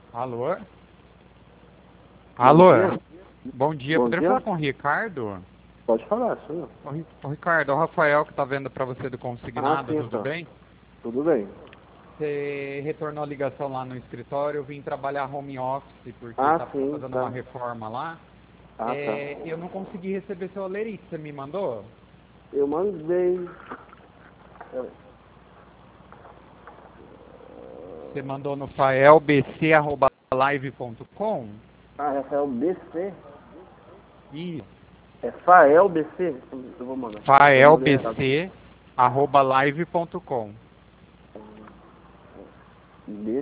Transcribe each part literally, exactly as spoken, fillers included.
Alô? Bom Alô? dia. Bom dia, Bom poderia dia. falar com o Ricardo? Pode falar, sou eu. Ô, Ri- ô, Ricardo, é o Rafael que tá vendo pra você do Ah, consignado, sim, tudo então. bem? Tudo bem. Você retornou a ligação lá no escritório, eu vim trabalhar home office porque Ah, tá sim, fazendo uma tá. reforma lá. Ah, tá. É, eu não consegui receber seu alerite, você me mandou? Eu mandei. é, Você mandou no faelbc arroba live ponto com? Ah, Rafael B C. Isso, É Fael B C? Eu vou mandar. Eu mandei errado. faelbc arroba live ponto com. B C.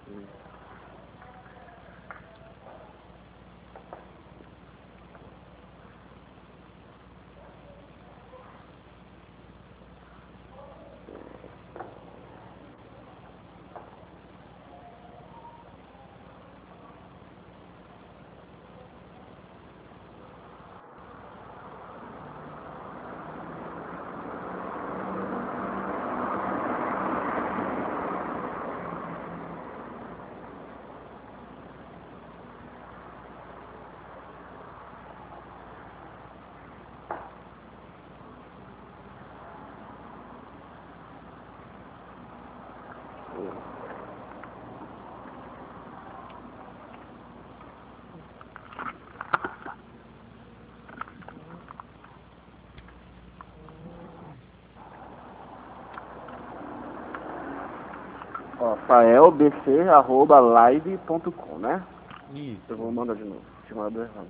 Ó, faelbc arroba live ponto com, né? Eu vou Isso. mandar de novo. Tinha mandado errado.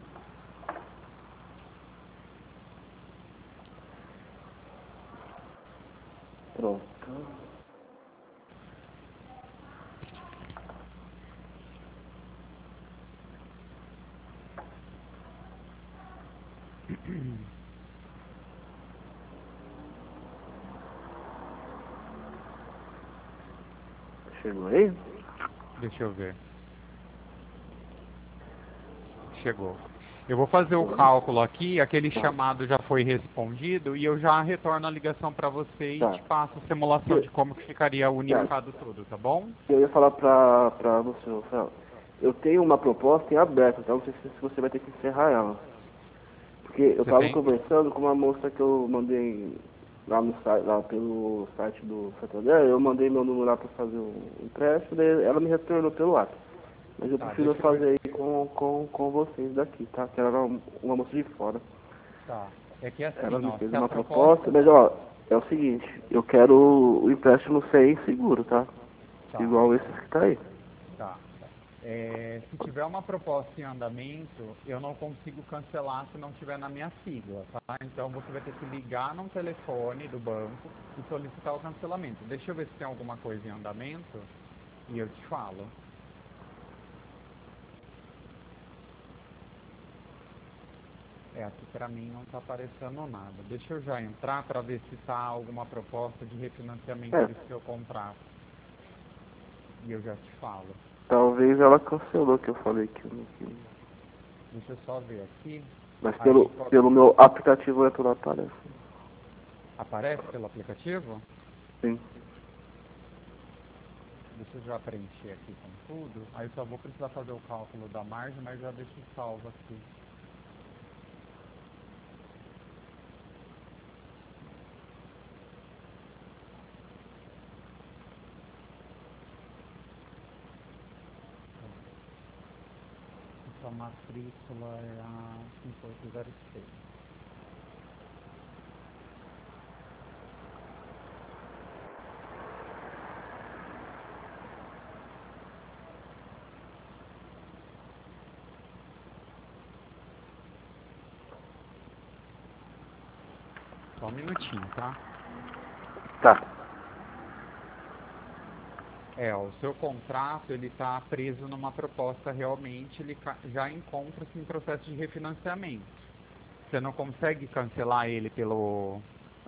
Pronto. Chegou aí? Deixa eu ver. Chegou. Eu vou fazer o Chegou. cálculo aqui, aquele Tá. chamado já foi respondido e eu já retorno a ligação para você e Tá. te passo a simulação Eu, de como que ficaria tá. unificado tudo, tá bom? Eu ia falar pra, pra você, Rafael. Eu tenho uma proposta em aberto, então não sei se se você vai ter que encerrar ela. Porque eu Você tava tem? conversando com uma moça que eu mandei lá no site, lá pelo site do Santander, eu mandei meu número lá pra fazer um empréstimo, daí ela me retornou pelo WhatsApp. Mas eu Tá, prefiro deixa eu ver. fazer aí com, com, com vocês daqui, tá? Que ela era uma uma moça de fora. Tá. É que Ela assim, me ó, fez se a uma proposta, proposta. mas ó, é o seguinte, eu quero o empréstimo sem seguro, tá? Tá, Igual esse que tá aí. tá. É, se tiver uma proposta em andamento, eu não consigo cancelar se não tiver na minha sigla, tá? Então você vai ter que ligar num telefone do banco e solicitar o cancelamento. Deixa eu ver se tem alguma coisa em andamento e eu te falo. É, aqui pra mim não tá aparecendo nada. Deixa eu já entrar para ver se tá alguma proposta de refinanciamento É, desse seu contrato. E eu já te falo. talvez ela cancelou que eu falei que eu não queria. Deixa eu só ver aqui. Mas pelo, Aí qual- pelo meu aplicativo eleitoral aparece. aparece pelo aplicativo? Sim. Deixa eu já preencher aqui com tudo. Aí eu só vou precisar fazer o cálculo da margem, mas já deixo salvo aqui. Essa matrícula é a cinco oito zero seis. Só um minutinho, tá? Tá. É, o seu contrato ele está preso numa proposta realmente, ele ca- já encontra-se em processo de refinanciamento. Você não consegue cancelar ele pelo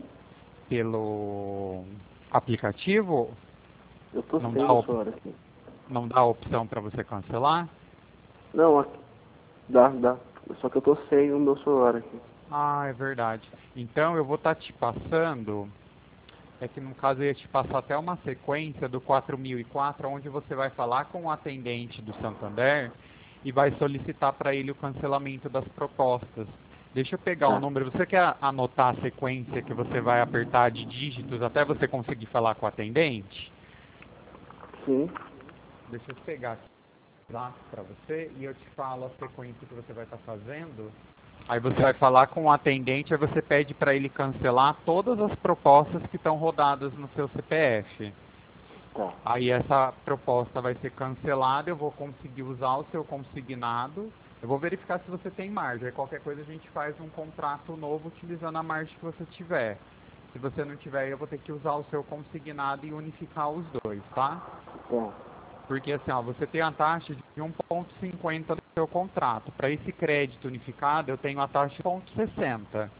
pelo aplicativo? Eu tô Não sem dá meu op- celular aqui. não dá opção para você cancelar? Não, aqui. Dá, dá. Só que eu tô sem o meu celular aqui. Ah, é verdade. Então eu vou estar te passando É que no caso eu ia te passar até uma sequência do quatro mil e quatro, onde você vai falar com o atendente do Santander e vai solicitar para ele o cancelamento das propostas. Deixa eu pegar o Tá. número. Você quer anotar a sequência que você vai apertar de dígitos até você conseguir falar com o atendente? Sim. Deixa eu pegar aqui para você e eu te falo a sequência que você vai estar fazendo. Aí você vai falar com o atendente, aí você pede para ele cancelar todas as propostas que estão rodadas no seu C P F. Tá. Aí essa proposta vai ser cancelada, eu vou conseguir usar o seu consignado, eu vou verificar se você tem margem. Aí qualquer coisa a gente faz um contrato novo utilizando a margem que você tiver. Se você não tiver, eu vou ter que usar o seu consignado e unificar os dois, tá? Tá. Porque assim, ó, você tem a taxa de um vírgula cinquenta no seu contrato. Para esse crédito unificado, eu tenho a taxa de um vírgula sessenta.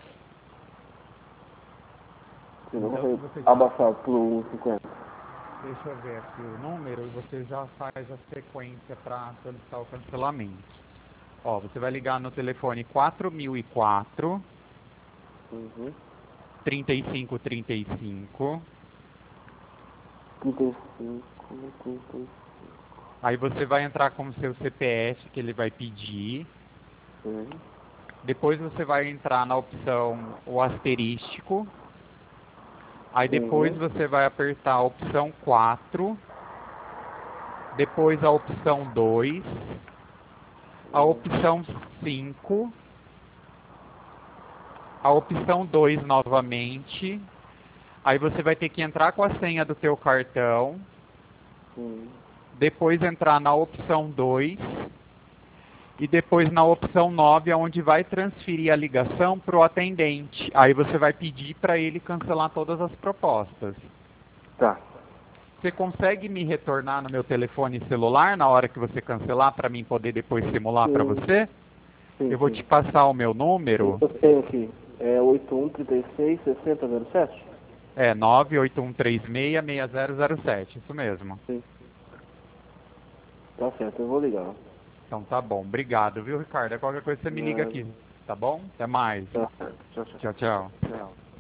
Você não Então, se consegue você já... abaixar por um e cinquenta. Deixa eu ver aqui o número e você já faz a sequência para solicitar o cancelamento. Ó, você vai ligar no telefone quatro mil e quatro, Uhum. trinta e cinco trinta e cinco. trinta e cinco, trinta e cinco. Aí você vai entrar com o seu C P F que ele vai pedir. Sim. Depois você vai entrar na opção o asterístico. Aí depois Uhum. você vai apertar a opção quatro. Depois a opção dois. A opção cinco. A opção dois novamente. Aí você vai ter que entrar com a senha do teu cartão. Sim. Depois entrar na opção dois. E depois na opção nove, onde vai transferir a ligação para o atendente. Aí você vai pedir para ele cancelar todas as propostas. Tá. Você consegue me retornar no meu telefone celular na hora que você cancelar para mim poder depois simular para Sim. você? Sim, Eu vou sim. te passar o meu número. Eu tenho aqui. É oito um três seis sessenta zero sete? É nove oito um três seis seis zero zero sete, isso mesmo. Sim. Tá certo, eu vou ligar. Então tá bom, obrigado, viu, Ricardo? Qualquer coisa você me liga Nada. aqui, tá bom? Até mais. Tá certo. Tchau, tchau. Tchau, tchau. Tchau.